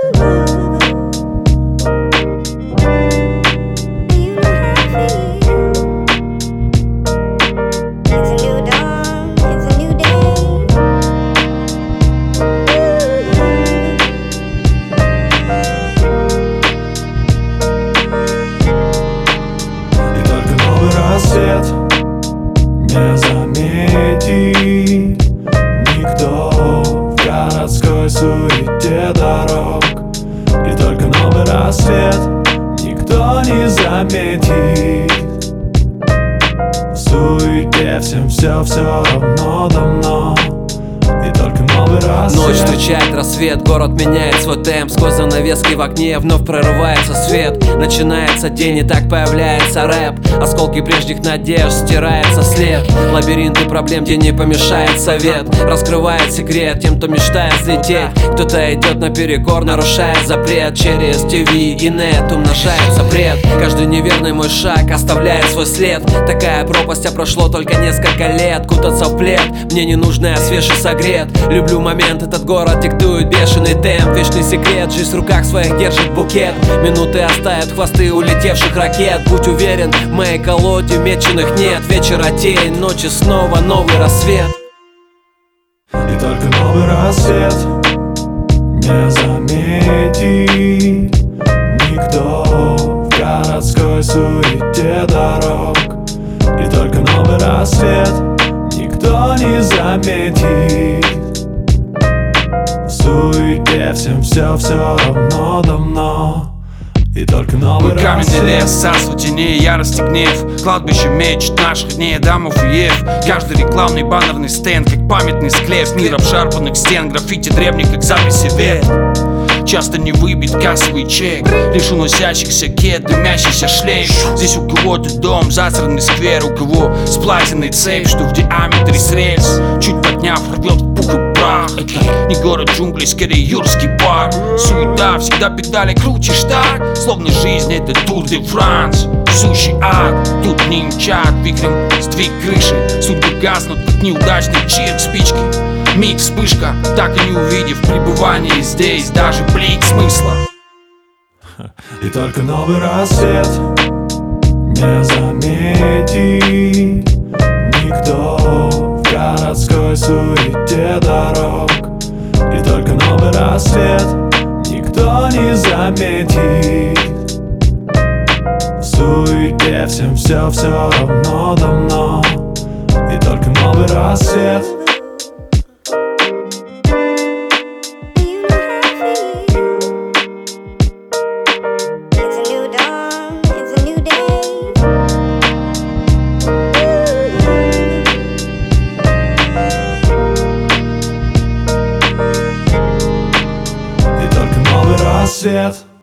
Рассвет не заметит никто в городской суете дорог. И только новый рассвет никто не заметит. В суете всем все равно давно. И только новый рассвет. Ночь встречает рассвет, город меняет свой темп. Сквозь занавески в окне вновь прорывается свет. Начинается день и так появляется рэп. Осколки прежних надежд, стирается след. Лабиринты проблем, где не помешает совет. Раскрывает секрет тем, кто мечтает взлететь. Кто-то идет наперекор, нарушает запрет. Через ТВ и нет умножается бред. Каждый неверный мой шаг оставляет свой след. Такая пропасть, а прошло только несколько лет. Кутаться в плед, мне не нужно, я свежий согрет. Люблю момент, этот город диктует бешеный темп. Вечный секрет, жизнь в руках своих держит букет. Минуты оставят хвосты улетевших ракет. Будь уверен, в моей колоде меченых нет. Вечера тень, ночи снова новый рассвет. И только новый рассвет не заметит никто в городской суете дорог. И только новый рассвет никто не заметит. В суете всем все равно давно. И только новый рассвет. Каменный лес, сасу, теней, ярости, гнев. Кладбище мечт наших дней, Адамов и Ев. Каждый рекламный баннерный стенд, как памятный склеп. Мир обшарпанных стен, граффити древних, как записи вет. Часто не выбит кассовый чек, лишь уносящихся кед, дымящийся шлейф. Здесь у кого-то дом, засранный сквер, у кого сплатенный цепь, что в диаметре с рельс. Чуть подняв, рвет пух и прах. Это не город джунглей, скорее юрский парк. Суета, всегда педали круче так, словно жизнь это Тур де Франс. Сущий ад, тут не мчат, вихрем сдвиг крыши. Судьбы гаснут, как неудачный чирк спички. Миг, вспышка, так и не увидев пребывание здесь, даже блик смысла. И только новый рассвет не заметит никто в городской суете дорог. И только новый рассвет никто не заметит. В суете всем все равно давно. И только новый рассвет. Рассвет.